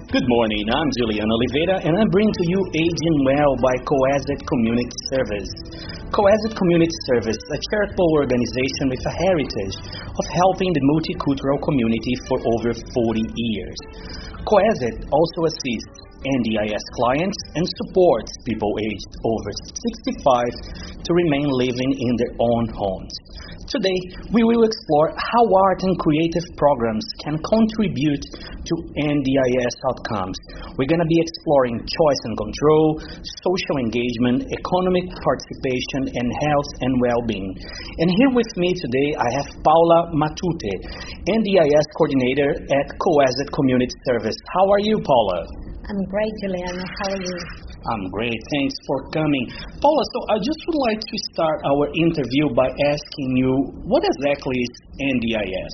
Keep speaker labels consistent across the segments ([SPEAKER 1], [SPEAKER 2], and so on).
[SPEAKER 1] Good morning, I'm Julian Oliveira and I bring to you Aging Well by Coesit Community Service. Coesit Community Service, a charitable organization with a heritage of helping the multicultural community for over 40 years. Coesit also assists NDIS clients and supports people aged over 65 to remain living in their own homes. Today, we will explore how art and creative programs can contribute to NDIS outcomes. We're going to be exploring choice and control, social engagement, economic participation, and health and well-being. And here with me today, I have Paula Matute, NDIS coordinator at Coesit Community Service. How are you, Paula?
[SPEAKER 2] I'm great, Juliana. How are you?
[SPEAKER 1] I'm great. Thanks for coming. Paula, so I just would like to start our interview by asking you, what exactly is NDIS?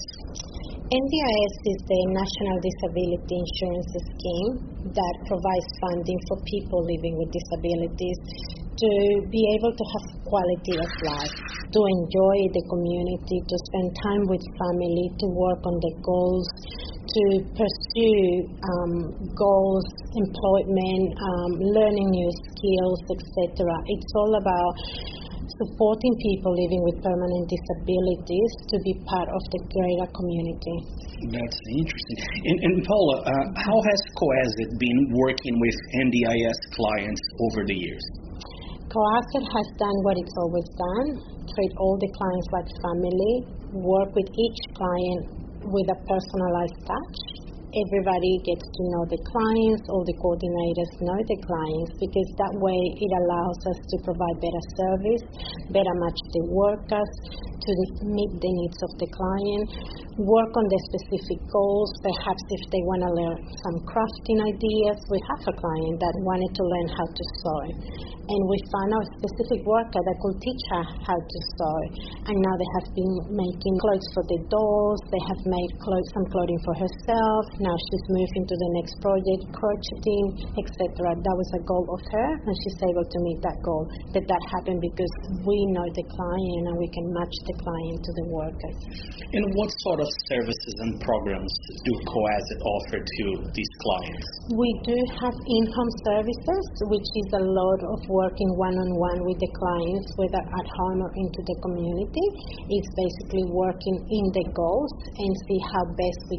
[SPEAKER 2] NDIS is the National Disability Insurance Scheme that provides funding for people living with disabilities to be able to have quality of life, to enjoy the community, to spend time with family, to work on the goals, to pursue goals, employment, learning new skills, etc. It's all about supporting people living with permanent disabilities to be part of the greater community.
[SPEAKER 1] That's interesting. And Paula, how has Coesit been working with NDIS clients over the years?
[SPEAKER 2] Coesit has done what it's always done, treat all the clients like family, work with each client with a personalized touch. Everybody gets to know the clients, all the coordinators know the clients, because that way it allows us to provide better service, better match the workers to meet the needs of the client, work on the specific goals. Perhaps if they want to learn some crafting ideas, we have a client that wanted to learn how to sew, and we found a specific worker that could teach her how to sew, and now they have been making clothes for the dolls, they have made some clothing for herself. Now she's moving to the next project, crocheting, etc. That was a goal of her, and she's able to meet that goal. But that happened because we know the client and we can match the client to the workers.
[SPEAKER 1] And what sort of services and programs do Coesit offer to these clients?
[SPEAKER 2] We do have in-home services, which is a lot of working one-on-one with the clients, whether at home or into the community. It's basically working in the goals and see how best we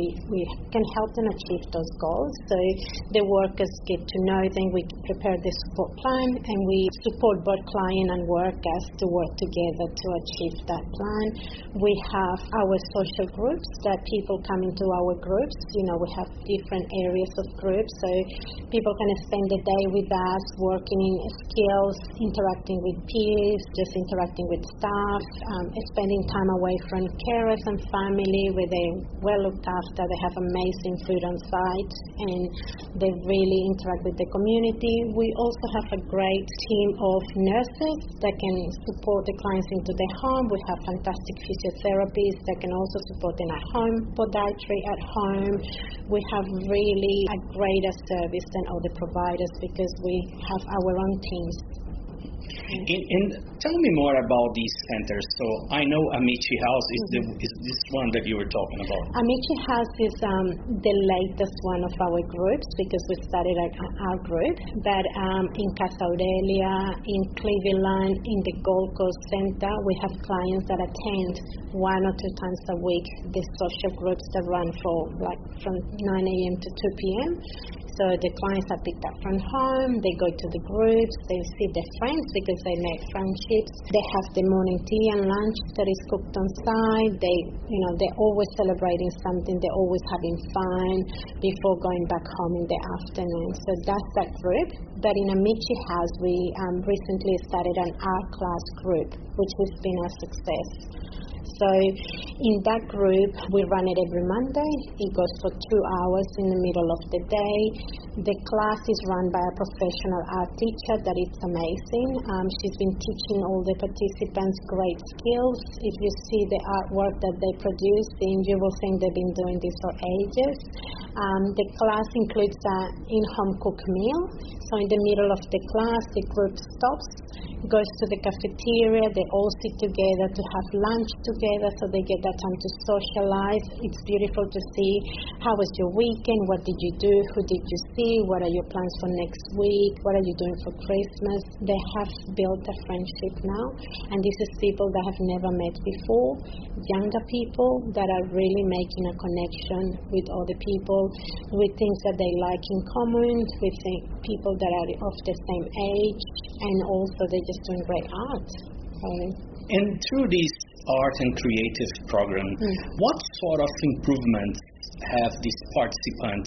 [SPEAKER 2] can help them achieve those goals. So the workers get to know them, we prepare the support plan, and we support both client and workers to work together to achieve that plan. We have our social groups that people come into our groups. We have different areas of groups, so people can spend the day with us working in skills, interacting with peers, just interacting with staff, spending time away from carers and family where they're well looked after, they have amazing food on site, and they really interact with the community. We also have a great team of nurses that can support the clients into their home. We have fantastic physiotherapists that can also support them at home, podiatry at home. We have really a greater service than other providers because we have our own teams.
[SPEAKER 1] And tell me more about these centers. So I know Amici House is this one that you were talking about.
[SPEAKER 2] Amici House is the latest one of our groups because we started our group. But in Casa Aurelia, in Cleveland, in the Gold Coast Center, we have clients that attend 1 or 2 times a week the social groups that run from 9 a.m. to 2 p.m. So the clients are picked up from home, they go to the groups, they see their friends because they make friendships. They have the morning tea and lunch that is cooked on site. They're always celebrating something, they're always having fun before going back home in the afternoon. So that's that group. But in Amici House, we recently started an art class group, which has been a success. So in that group, we run it every Monday. It goes for 2 hours in the middle of the day. The class is run by a professional art teacher that is amazing. She's been teaching all the participants great skills. If you see the artwork that they produce, then you will think they've been doing this for ages. The class includes an in-home cooked meal. So in the middle of the class, the group stops, goes to the cafeteria. They all sit together to have lunch together, so they get that time to socialize. It's beautiful to see how was your weekend, what did you do, who did you see, what are your plans for next week, what are you doing for Christmas. They have built a friendship now, and this is people that have never met before, younger people that are really making a connection with other people, with things that they like in common, with people that are of the same age, and also they're just doing great art.
[SPEAKER 1] And through this art and creative program, what sort of improvements have these participants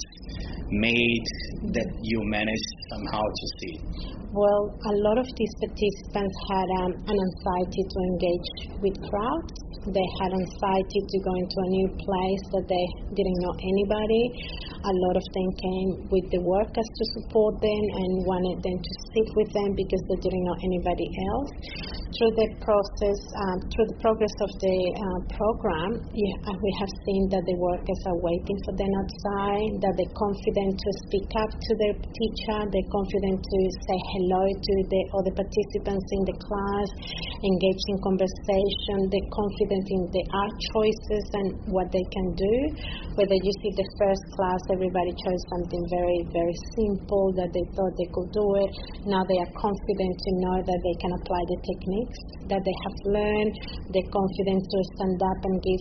[SPEAKER 1] made that you managed somehow to see?
[SPEAKER 2] Well, a lot of these participants had an anxiety to engage with crowds. They had anxiety to go into a new place that they didn't know anybody. A lot of them came with the workers to support them and wanted them to sit with them because they didn't know anybody else. Through the process, through the progress of the program, we have seen that the workers are waiting for them outside, that they're confident to speak up to their teacher, they're confident to say hello to the other participants in the class, engage in conversation, they're confident in the art choices and what they can do. Whether you see the first class, everybody chose something very, very simple that they thought they could do it. Now they are confident to know that they can apply the techniques that they have learned. They're confident to stand up and give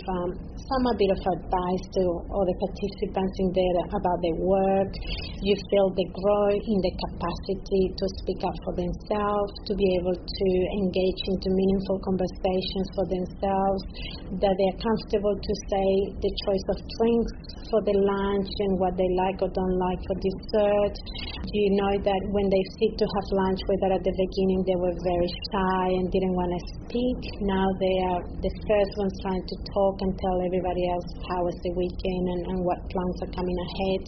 [SPEAKER 2] a bit of advice to other participants in there about their work. You feel they grow in the capacity to speak up for themselves, to be able to engage into meaningful conversations for themselves, that they are comfortable to say the choice of drinks for the lunch and what they like or don't like for dessert. You know that when they sit to have lunch, whether at the beginning they were very shy and didn't want to speak, now they are the first ones trying to talk and tell everybody else how was the weekend and what plans are coming ahead.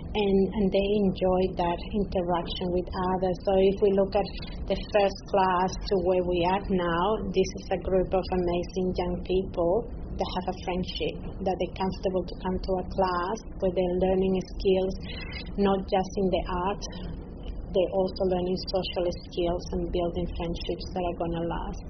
[SPEAKER 2] And they enjoy that interaction with others. So if we look at the first class to where we are now, this is a group of amazing young people that have a friendship, that they're comfortable to come to a class where they're learning skills, not just in the art, they're also learning social skills and building friendships that are going to last.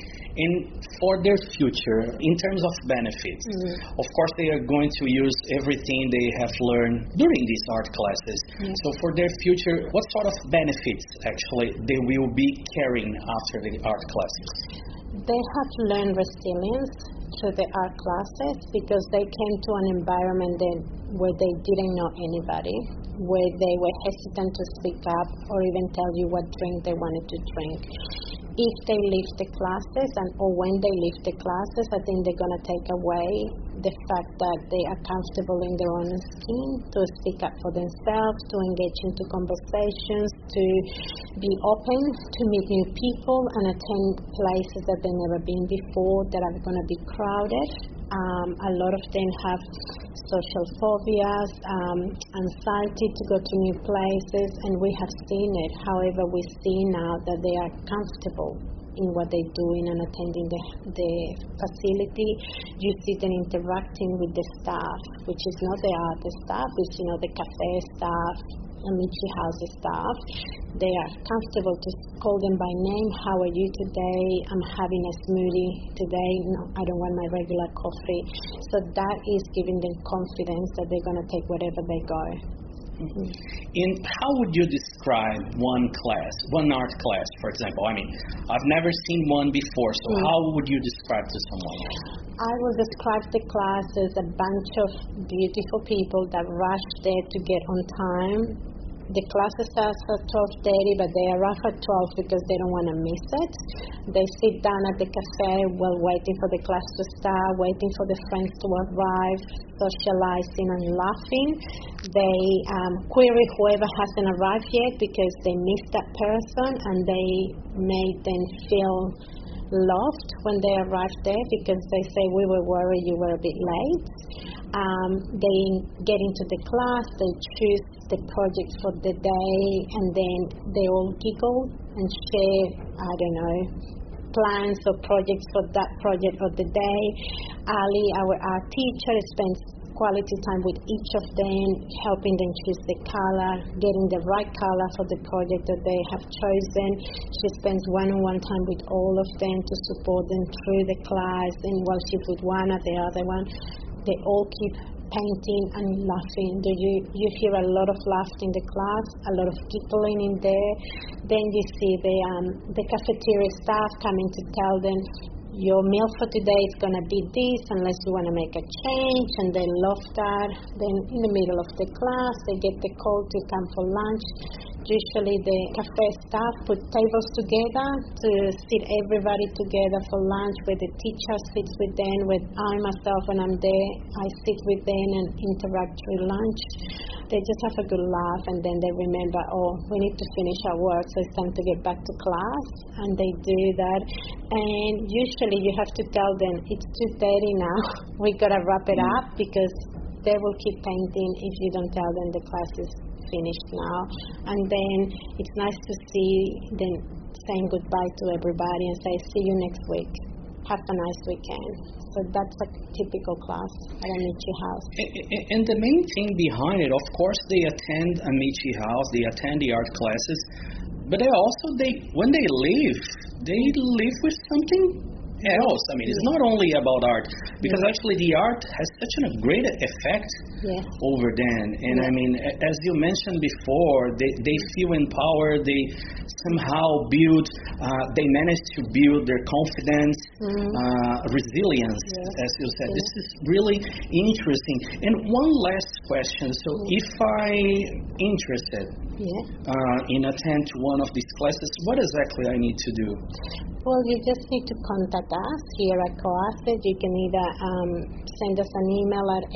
[SPEAKER 1] And for their future, in terms of benefits, of course they are going to use everything they have learned during these art classes. So for their future, what sort of benefits actually they will be carrying after the art classes?
[SPEAKER 2] They have learned resilience through the art classes because they came to an environment where they didn't know anybody, where they were hesitant to speak up or even tell you what drink they wanted to drink. If they leave the classes or when they leave the classes, I think they're going to take away the fact that they are comfortable in their own skin to speak up for themselves, to engage into conversations, to be open to meet new people and attend places that they've never been before that are going to be crowded. A lot of them have social phobias, anxiety to go to new places, and we have seen it. However, we see now that they are comfortable in what they're doing and attending the facility. You see them interacting with the staff, which is not the art staff, it's the cafe staff, Amici House staff. They are comfortable to call them by name. How are you today? I'm having a smoothie today. No, I don't want my regular coffee. So that is giving them confidence that they're going to take wherever they go.
[SPEAKER 1] And how would you describe one art class, for example? I mean, I've never seen one before, so how would you describe to someone else?
[SPEAKER 2] I will describe the class as a bunch of beautiful people that rush there to get on time. The classes starts at 12:30, but they arrive at 12 because they don't want to miss it. They sit down at the cafe while waiting for the class to start, waiting for the friends to arrive, socializing and laughing. They query whoever hasn't arrived yet because they missed that person, and they made them feel loved when they arrived there because they say, we were worried you were a bit late. They get into the class, they choose the project for the day, and then they all giggle and share, plans or projects for that project of the day. Ali, our art teacher, spends quality time with each of them, helping them choose the color, getting the right color for the project that they have chosen. She spends one-on-one time with all of them to support them through the class, and while she's with one or the other one, they all keep painting and laughing. You hear a lot of laughter in the class, a lot of giggling in there. Then you see the cafeteria staff coming to tell them, your meal for today is going to be this unless you want to make a change, and they love that. Then in the middle of the class, they get the call to come for lunch. Usually the cafe staff put tables together to sit everybody together for lunch, where the teacher sits with them, with I myself when I'm there, I sit with them and interact through lunch. They just have a good laugh, and then they remember, oh, we need to finish our work, so it's time to get back to class, and they do that. And usually you have to tell them, it's 2:30 now, we got to wrap it up, because they will keep painting if you don't tell them the class is finished now. And then it's nice to see them saying goodbye to everybody and say, see you next week. Have a nice weekend. So that's a typical class at Amici House.
[SPEAKER 1] And the main thing behind it, of course, they attend Amici House, they attend the art classes, but when they leave with something else. I mean, it's not only about art, because actually the art has such a great effect over them. And I mean, as you mentioned before, they feel empowered, they somehow they manage to build their confidence, resilience, as you said. This is really interesting. And one last question. So if I'm interested in attend to one of these classes, what exactly I need to do?
[SPEAKER 2] Well, you just need to contact us here at COACET. You can either send us an email at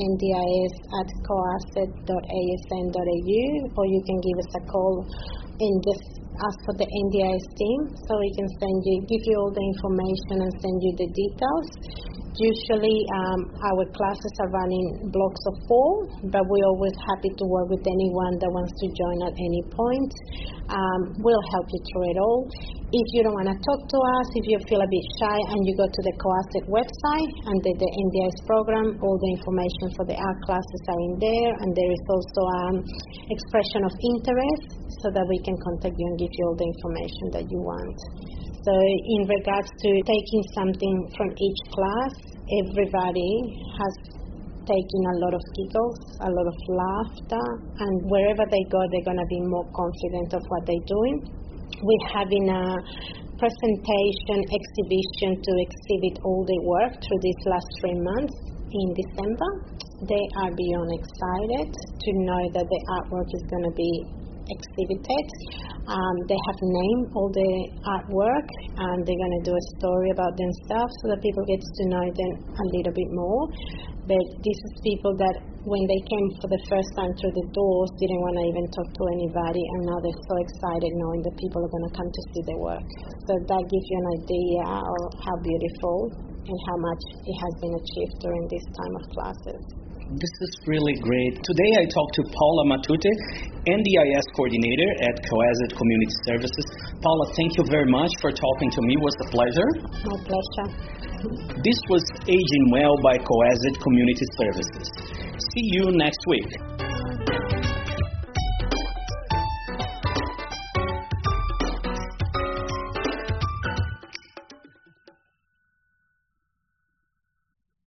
[SPEAKER 2] ndis@coacet.asn.au, or you can give us a call and just ask for the NDIS team, so we can give you all the information and send you the details. Usually our classes are running blocks of 4, but we're always happy to work with anyone that wants to join at any point. We'll help you through it all. If you don't want to talk to us, if you feel a bit shy, and you go to the COACET website under the NDIS program, all the information for the art classes are in there, and there is also expression of interest, so that we can contact you and give you all the information that you want. So in regards to taking something from each class, everybody has taken a lot of giggles, a lot of laughter, and wherever they go, they're going to be more confident of what they're doing. We're having a presentation exhibition to exhibit all the work through these last 3 months in December. They are beyond excited to know that the artwork is going to be exhibited. They have named all the artwork, and they're going to do a story about themselves so that people get to know them a little bit more. But this is people that when they came for the first time through the doors didn't want to even talk to anybody, and now they're so excited knowing that people are going to come to see their work. So that gives you an idea of how beautiful and how much it has been achieved during this time of classes.
[SPEAKER 1] This is really great. Today I talked to Paula Matute, NDIS coordinator at COACET Community Services. Paula, thank you very much for talking to me. It was a pleasure.
[SPEAKER 2] My pleasure.
[SPEAKER 1] This was Aging Well by COACET Community Services. See you next week.